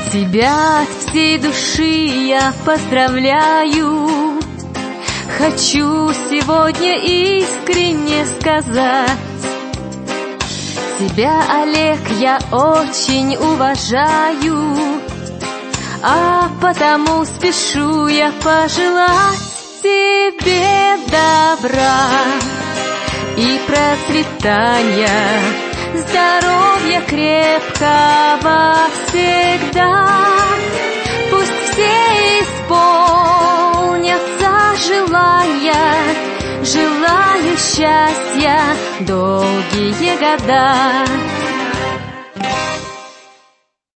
Тебя от всей души я поздравляю. Хочу сегодня искренне сказать: тебя, Олег, я очень уважаю, а потому спешу я пожелать тебе добра и процветания, здоровья крепкого всегда. Пусть все исполнятся желания, желаю счастья долгие года.